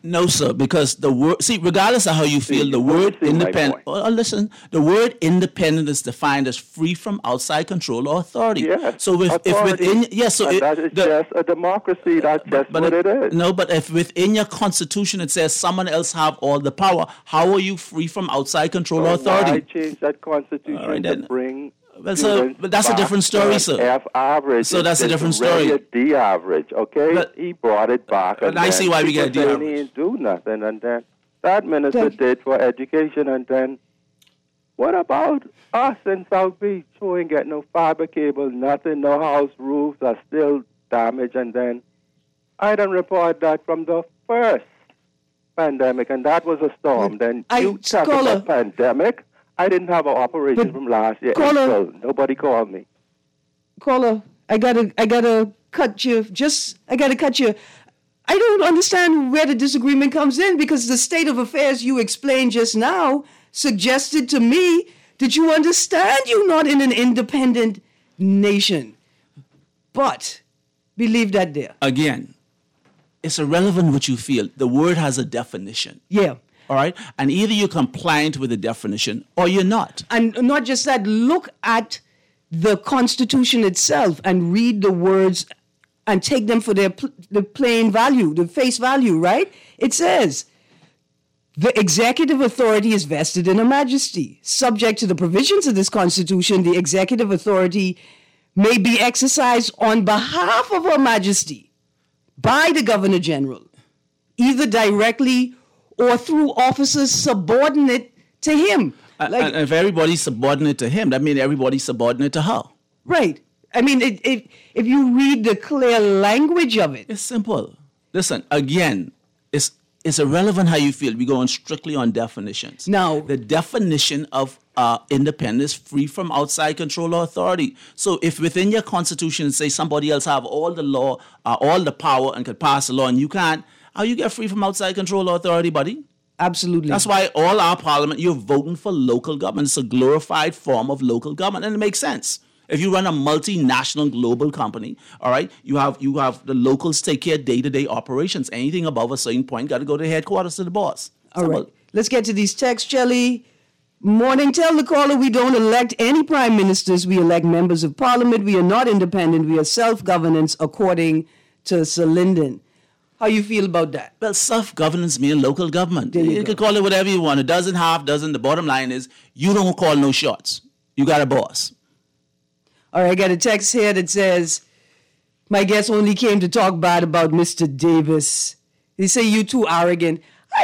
No, sir, because the word, see, regardless of how you feel, the word see my independent, point. listen, the word independent is defined as free from outside control or authority. Yes, So if authority. within, yes, so and that is just a democracy. That's just what it is. No, but if within your constitution it says someone else have all the power, how are you free from outside control or authority? Why change that constitution All right, to then. bring Well, so, but that's a different story, sir. F average. So that's a different story. D average, okay? But- he brought it back. But And I then see why we get a D people saying average. He didn't do nothing, and then that minister did for education, and then what about us in South Beach who ain't get no fiber cable, nothing, no house roofs are still damaged, and then I done report that from the first pandemic, and that was a storm. Then you talk Scholar. about pandemic. I didn't have an operation But, from last year. Caller- April. Nobody called me. Caller, I gotta cut you. I gotta cut you. I don't understand where the disagreement comes in because the state of affairs you explained just now suggested to me that you understand you're not in an independent nation. But believe that there. Again, it's irrelevant what you feel. The word has a definition. Yeah. All right? And either you're compliant with the definition or you're not. And not just that, look at the Constitution itself and read the words and take them for the plain value, the face value, right? It says, the executive authority is vested in Her Majesty. Subject to the provisions of this Constitution, the executive authority may be exercised on behalf of Her Majesty by the Governor General, either directly or through officers subordinate to him. And if everybody's subordinate to him, that means everybody's subordinate to her. Right. I mean, if you read the clear language of it. It's simple. Listen, again, it's irrelevant how you feel. We're going strictly on definitions. Now, the definition of independence, free from outside control or authority. So if within your constitution say somebody else have all the law, all the power and could pass a law and you can't, how you get free from outside control or authority, buddy? Absolutely. That's why all our parliament, you're voting for local government. It's a glorified form of local government, and it makes sense. If you run a multinational global company, all right, you have the locals take care of day-to-day operations. Anything above a certain point got to go to the headquarters to the boss. All right. Let's get to these texts, Shelley. Morning. Tell the caller we don't elect any prime ministers. We elect members of parliament. We are not independent. We are self-governance, according to Sir Lyndon. How you feel about that? Well, self-governance means local government. There you You go. can call it whatever you want. A dozen, half dozen. The bottom line is you don't call no shots. You got a boss. All right, I got a text here that says, my guest only came to talk bad about Mr. Davis. They say you too arrogant.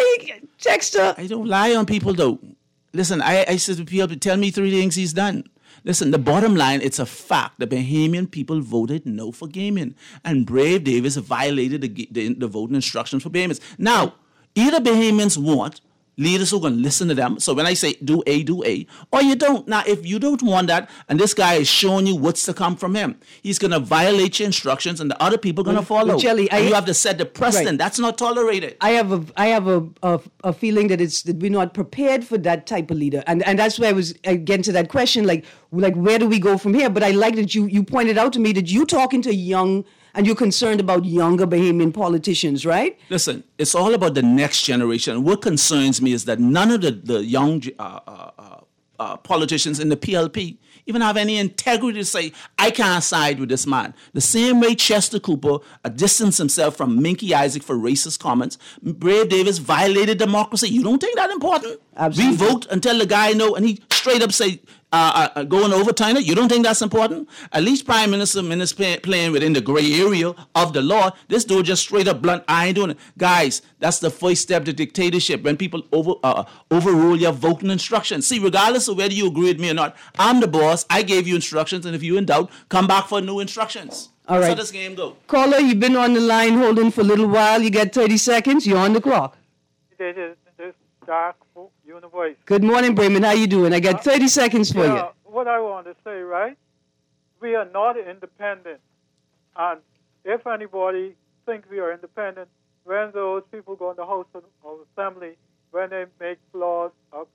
Texter. I don't lie on people, though. Listen, I said to people, tell me 3 things he's done. Listen, the bottom line, it's a fact. The Bahamian people voted no for gaming. And Brave Davis violated the voting instructions for Bahamians. Now, either Bahamians want leaders who are going to listen to them. So when I say do A, or you don't. Now, if you don't want that, and this guy is showing you what's to come from him, he's going to violate your instructions, and the other people are going to follow. Jelly, and you have to set the precedent. Right. That's not tolerated. I have a feeling that we're not prepared for that type of leader, and that's why I was getting to that question, like where do we go from here? But I like that you pointed out to me that you talking to young and you're concerned about younger Bahamian politicians, right? Listen, it's all about the next generation. What concerns me is that none of the young politicians in the PLP even have any integrity to say, I can't side with this man. The same way Chester Cooper distanced himself from Minky Isaac for racist comments, Brave Davis violated democracy. You don't think that important? Absolutely. We vote until the guy know, and he straight up say, go and overturn it. You don't think that's important? At least Prime Minister playing within the gray area of the law. This dude just straight up blunt, I ain't doing it. Guys, that's the first step to dictatorship, when people overrule your voting instructions. See, regardless of whether you agree with me or not, I'm the boss. I gave you instructions, and if you're in doubt, come back for new instructions. All right. That's how this game go. Caller, you've been on the line holding for a little while. You got 30 seconds. You're on the clock. This dark universe. Good morning, Brayman. How you doing? I got 30 seconds for you. What I want to say, right? We are not independent. And if anybody thinks we are independent, when those people go in the House of Assembly, when they make laws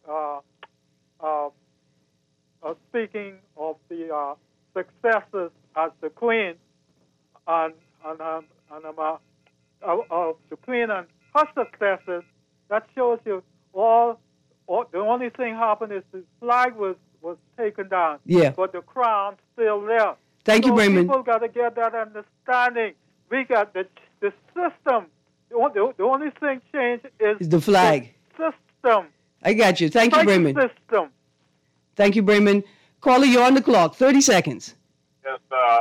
speaking of the successors as the Queen, and I'm of the Queen and her successors, that shows you all the only thing happened is the flag was taken down. Yeah. But the crown's still there. Thank you, Brayman. People got to get that understanding. We got the system. The only thing changed is the flag. The system. I got you. Thank you, Brayman. System. Thank you, Brayman. Caller, you're on the clock. 30 seconds. Yes,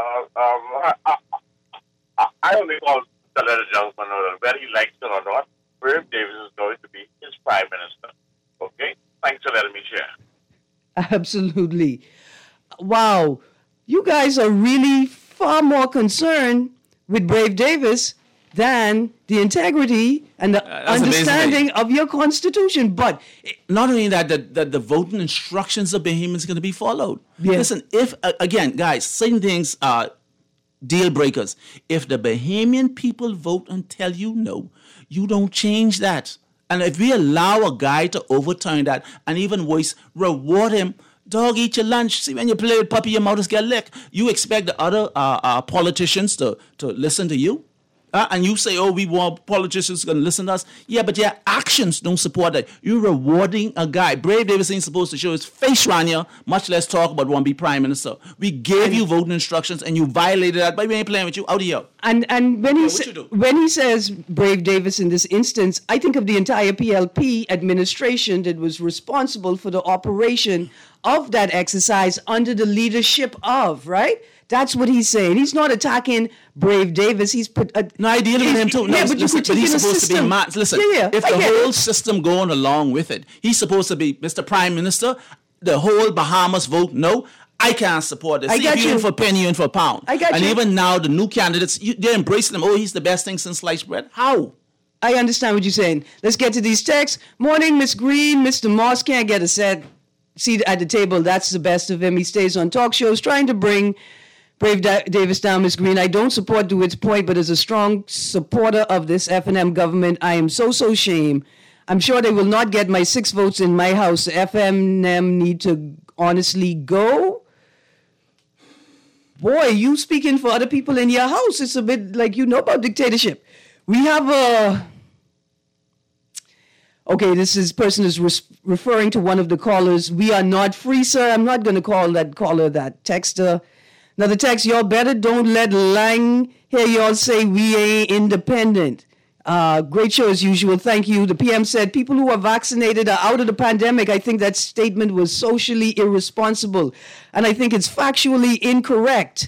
I only call the little gentleman whether he likes it or not. Brave Davis is going to be his prime minister. Okay? Thanks for letting me share. Absolutely. Wow. You guys are really far more concerned with Brave Davis than the integrity and the understanding of your Constitution. But not only that, the voting instructions of Bahamians are going to be followed. Yeah. Listen, if, again, guys, certain things are deal breakers. If the Bahamian people vote and tell you no, you don't change that. And if we allow a guy to overturn that and even worse, reward him, dog, eat your lunch. See, when you play with puppy, your mouth is get licked. You expect the other politicians to listen to you? And you say, oh, we want politicians going to listen to us. Yeah, but your actions don't support that. You're rewarding a guy. Brave Davis ain't supposed to show his face around here, much less talk about one be prime minister. We gave you voting instructions and you violated that, but we ain't playing with you. Out of here. And when he says Brave Davis in this instance, I think of the entire PLP administration that was responsible for the operation of that exercise under the leadership of, right? That's what he's saying. He's not attacking Brave Davis. He's no, I deal with him too. No, yeah, but he's supposed to be mad. Listen, if the whole system going along with it, he's supposed to be Mr. Prime Minister. The whole Bahamas vote no. I can't support this. See, if you in for penny, you in for pound. And even now, the new candidates, they're embracing him. Oh, he's the best thing since sliced bread. How? I understand what you're saying. Let's get to these texts. Morning, Miss Green. Mr. Moss can't get a seat at the table. That's the best of him. He stays on talk shows trying to bring Brave Davis down, Ms. Green. I don't support DeWitt's point, but as a strong supporter of this F&M government, I am so ashamed. I'm sure they will not get my 6 votes in my house. F&M need to honestly go. Boy, you speaking for other people in your house. It's a bit like you know about dictatorship. We have a... Okay, person is referring to one of the callers. We are not free, sir. I'm not going to call that caller that texter. Another text, y'all better don't let Lang hear y'all say we ain't independent. Great show as usual. Thank you. The PM said people who are vaccinated are out of the pandemic. I think that statement was socially irresponsible. And I think it's factually incorrect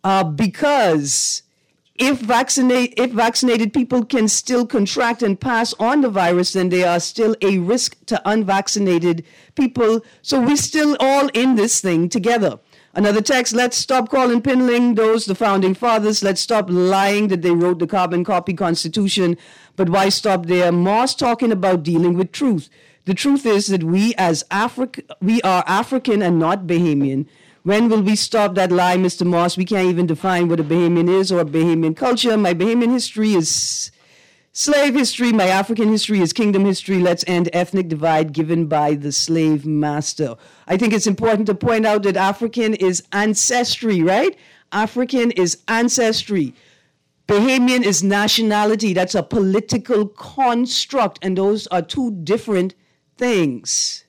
because if vaccinated people can still contract and pass on the virus, then they are still a risk to unvaccinated people. So we're still all in this thing together. Another text, let's stop calling Pinling those the founding fathers. Let's stop lying that they wrote the carbon copy constitution. But why stop there? Moss talking about dealing with truth. The truth is that we are African and not Bahamian. When will we stop that lie, Mr. Moss? We can't even define what a Bahamian is or a Bahamian culture. My Bahamian history is slave history. My African history is kingdom history. Let's end ethnic divide given by the slave master. I think it's important to point out that African is ancestry, right? African is ancestry. Bahamian is nationality. That's a political construct, and those are two different things.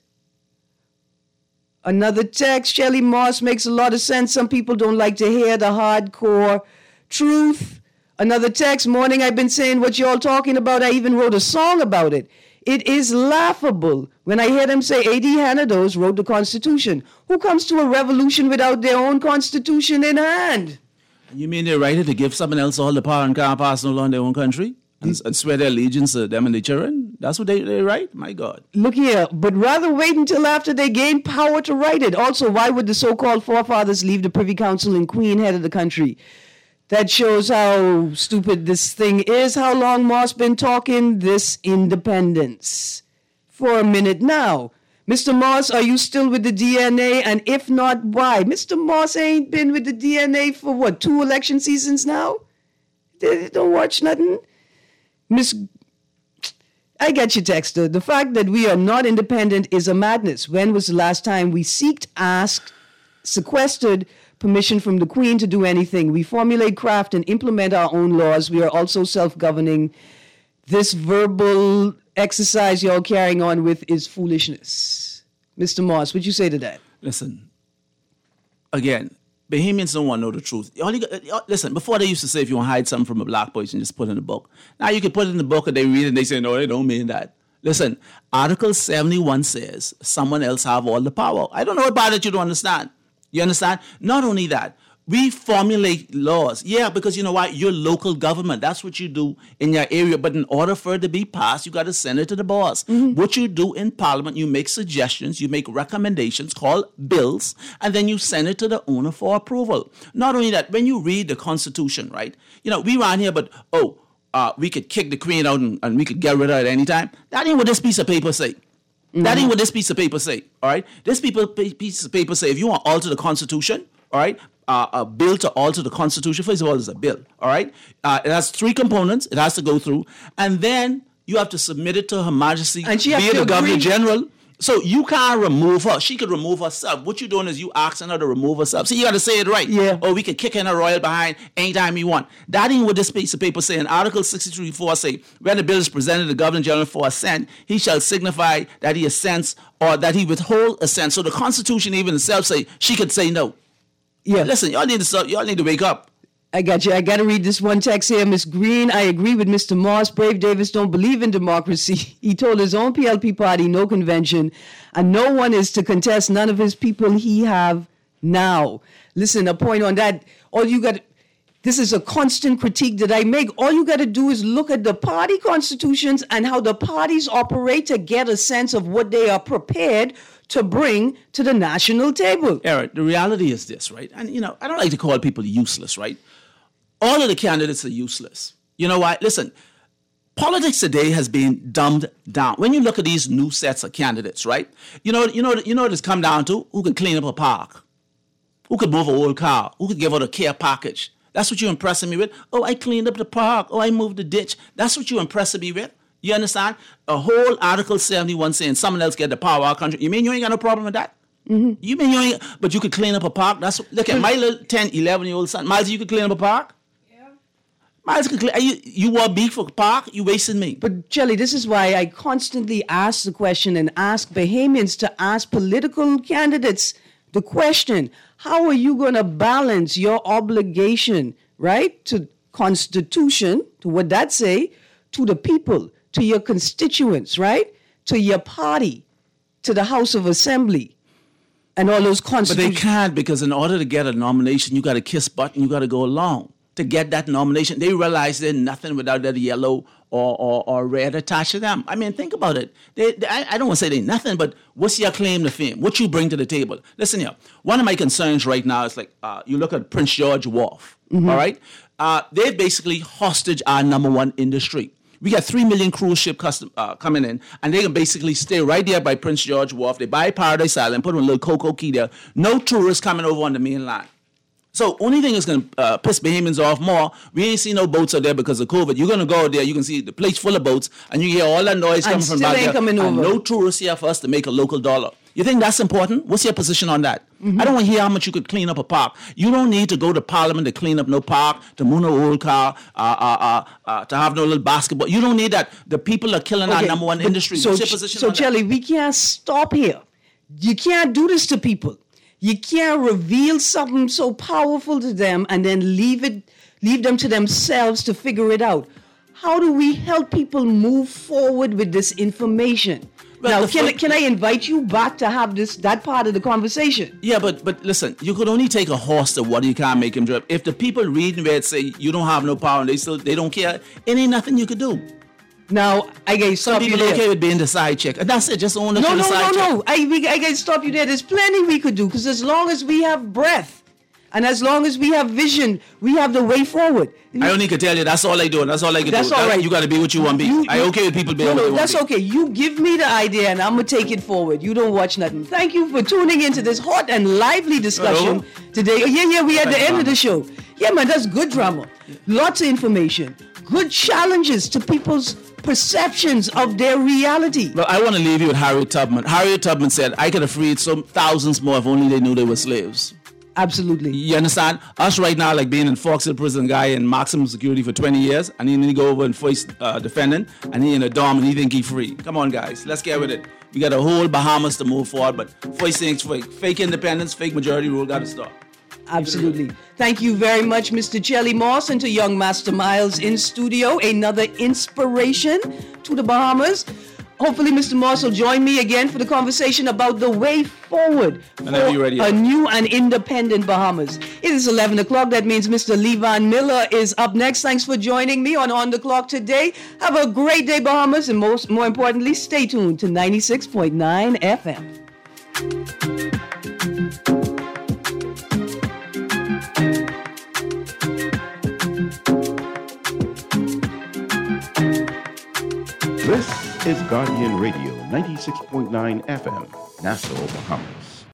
Another text, Shelley Moss makes a lot of sense. Some people don't like to hear the hardcore truth. Another text, morning, I've been saying what y'all talking about. I even wrote a song about it. It is laughable when I hear them say A.D. Hanados wrote the Constitution. Who comes to a revolution without their own Constitution in hand? You mean they're right to give someone else all the power and can't pass no law in their own country? And swear their allegiance to them and their children? That's what they write? My God. Look here, but rather wait until after they gain power to write it. Also, why would the so-called forefathers leave the Privy Council and Queen head of the country? That shows how stupid this thing is. How long Moss been talking this independence? For a minute now. Mr. Moss, are you still with the DNA? And if not, why? Mr. Moss ain't been with the DNA for what, 2 election seasons now? They don't watch nothing? I get you, Texter. The fact that we are not independent is a madness. When was the last time we asked sequestered permission from the Queen to do anything. We formulate, craft, and implement our own laws. We are also self-governing. This verbal exercise y'all carrying on with is foolishness. Mr. Moss, what you say to that? Listen, again, Bahamians don't want to know the truth. Listen, before they used to say if you want to hide something from a black person, just put it in the book. Now you can put it in the book and they read it and they say, no, they don't mean that. Listen, Article 71 says someone else have all the power. I don't know about it you don't understand. You understand? Not only that, we formulate laws. Yeah, because you know what? You're local government. That's what you do in your area. But in order for it to be passed, you got to send it to the boss. Mm-hmm. What you do in Parliament, you make suggestions, you make recommendations called bills, and then you send it to the owner for approval. Not only that, when you read the Constitution, right? You know, we ran here, but, we could kick the Queen out and we could get rid of her at any time. That ain't what this piece of paper say. Mm-hmm. That ain't what this piece of paper say, all right? This piece of paper say if you want to alter the Constitution, all right, a bill to alter the Constitution, first of all, it's a bill, all right? It has 3 components it has to go through, and then you have to submit it to Her Majesty, and she be the Governor General. So you can't remove her. She could remove herself. What you're doing is you asking her to remove herself. So you got to say it right. Yeah. Or we can kick in her royal behind anytime we want. That ain't what this piece of paper say. In Article 63.4 say, when the bill is presented to the Governor General for assent, he shall signify that he assents or that he withhold assent. So the Constitution even itself say she could say no. Yeah. Listen, y'all need to wake up. I got you. I got to read this one text here. Miss Green, I agree with Mr. Moss. Brave Davis don't believe in democracy. He told his own PLP party no convention, and no one is to contest none of his people he have now. Listen, a point on that. This is a constant critique that I make. All you got to do is look at the party constitutions and how the parties operate to get a sense of what they are prepared to bring to the national table. Eric, the reality is this, right? And, you know, I don't like to call people useless, right? All of the candidates are useless. You know what? Listen, politics today has been dumbed down. When you look at these new sets of candidates, right? You know what it's come down to? Who can clean up a park? Who could move an old car? Who could give out a care package? That's what you're impressing me with? Oh, I cleaned up the park. Oh, I moved the ditch. That's what you're impressing me with? You understand? A whole Article 71 saying someone else get the power of our country. You mean you ain't got no problem with that? Mm-hmm. You mean you ain't, but you could clean up a park? Look at my little 10, 11-year-old son. Miles, you could clean up a park? Yeah. Miles could clean. You want beef for a park? You wasting me. But, Jelly, this is why I constantly ask the question and ask Bahamians to ask political candidates the question, how are you going to balance your obligation, right, to Constitution, to what that say, to the people, to your constituents, right, to your party, to the House of Assembly, and all those constitutions. But they can't, because in order to get a nomination, you got to kiss button, you got to go along to get that nomination. They realize they're nothing without that yellow or red attached to them. I mean, think about it. I don't want to say they're nothing, but what's your claim to fame? What you bring to the table? Listen here. One of my concerns right now is like, you look at Prince George Wharf, all right? They basically hostage our number one industry. We got 3 million cruise ship coming in, and they can basically stay right there by Prince George Wharf. They buy Paradise Island, put a little Cocoa Key there. No tourists coming over on the mainland. So only thing is going to piss Bahamians off more, we ain't see no boats out there because of COVID. You're going to go out there, you can see the place full of boats, and you hear all that noise coming from back there. And no tourists here for us to make a local dollar. You think that's important? What's your position on that? Mm-hmm. I don't want to hear how much you could clean up a park. You don't need to go to Parliament to clean up no park, to move no old car, to have no little basketball. You don't need that. The people are killing our number one industry. What's your position on that? So, Jelly, we can't stop here. You can't do this to people. You can't reveal something so powerful to them and then leave them to themselves to figure it out. How do we help people move forward with this information? Well, now, can I invite you back to have that part of the conversation? Yeah, but listen, you could only take a horse to water. You can't make him drink. If the people reading where it say you don't have no power and they don't care, it ain't nothing you could do. Now, I gotta stop you there. Some people okay with being the side chick. And that's it, just own the side chick. No. I gotta stop you there. There's plenty we could do, because as long as we have breath, and as long as we have vision, we have the way forward. I only could tell you, that's all I do, and that's all I can do. That's all right. You got to be what you want to be. I okay with people being what they want to be. That's okay. You give me the idea, and I'm going to take it forward. You don't watch nothing. Thank you for tuning into this hot and lively discussion today. Yeah, we at the end of the show. Yeah, man, that's good drama. Lots of information. Good challenges to people's perceptions of their reality. Well, I want to leave you with Harriet Tubman. Harriet Tubman said, I could have freed some thousands more if only they knew they were slaves. Absolutely. You understand? Us right now, like being in Fox Hill prison, guy in maximum security for 20 years, and then he go over and face defendant, and he in a dorm, and he think he free. Come on, guys, let's get with it. We got a whole Bahamas to move forward, but first things fake independence, fake majority rule, got to stop. Absolutely. Thank you very much, Mr. Chelly Moss, and to young Master Miles in studio. Another inspiration to the Bahamas. Hopefully, Mr. Moss will join me again for the conversation about the way forward for a new and independent Bahamas. It is 11 o'clock. That means Mr. Levan Miller is up next. Thanks for joining me on the Clock today. Have a great day, Bahamas, and more importantly, stay tuned to 96.9 FM. This is Guardian Radio 96.9 FM, Nassau, Bahamas.